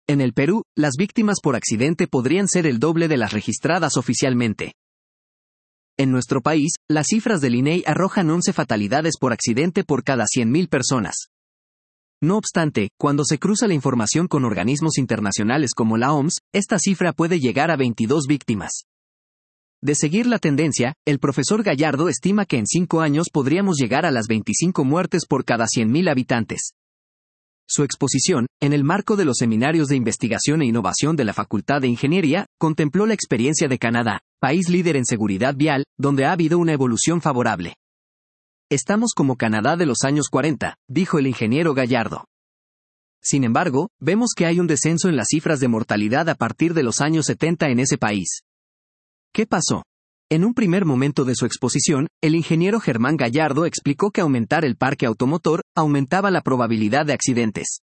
En el Perú, las víctimas por accidente podrían ser el doble de las registradas oficialmente. En nuestro país, las cifras del INEI arrojan 11 fatalidades por accidente por cada 100.000 personas. No obstante, cuando se cruza la información con organismos internacionales como la OMS, esta cifra puede llegar a 22 víctimas. De seguir la tendencia, el profesor Gallardo estima que en 5 años podríamos llegar a las 25 muertes por cada 100.000 habitantes. Su exposición, en el marco de los seminarios de investigación e innovación de la Facultad de Ingeniería, contempló la experiencia de Canadá, país líder en seguridad vial, donde ha habido una evolución favorable. Estamos como Canadá de los años 40, dijo el ingeniero Gallardo. Sin embargo, vemos que hay un descenso en las cifras de mortalidad a partir de los años 70 en ese país. ¿Qué pasó? En un primer momento de su exposición, el ingeniero Germán Gallardo explicó que aumentar el parque automotor aumentaba la probabilidad de accidentes.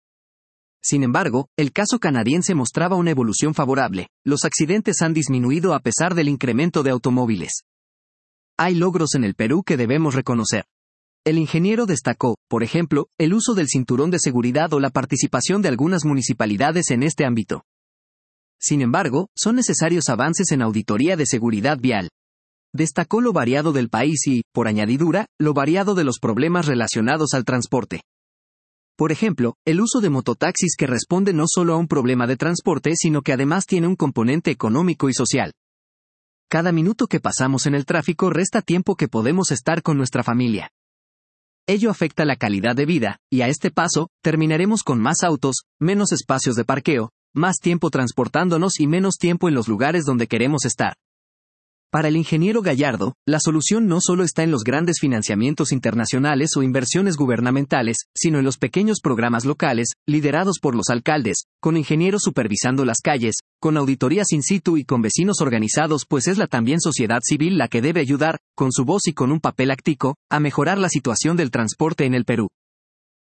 Sin embargo, el caso canadiense mostraba una evolución favorable. Los accidentes han disminuido a pesar del incremento de automóviles. Hay logros en el Perú que debemos reconocer. El ingeniero destacó, por ejemplo, el uso del cinturón de seguridad o la participación de algunas municipalidades en este ámbito. Sin embargo, son necesarios avances en auditoría de seguridad vial. Destacó lo variado del país y, por añadidura, lo variado de los problemas relacionados al transporte. Por ejemplo, el uso de mototaxis que responde no solo a un problema de transporte sino que además tiene un componente económico y social. Cada minuto que pasamos en el tráfico resta tiempo que podemos estar con nuestra familia. Ello afecta la calidad de vida, y a este paso, terminaremos con más autos, menos espacios de parqueo, más tiempo transportándonos y menos tiempo en los lugares donde queremos estar. Para el ingeniero Gallardo, la solución no solo está en los grandes financiamientos internacionales o inversiones gubernamentales, sino en los pequeños programas locales, liderados por los alcaldes, con ingenieros supervisando las calles, con auditorías in situ y con vecinos organizados, pues es la también sociedad civil la que debe ayudar, con su voz y con un papel activo, a mejorar la situación del transporte en el Perú.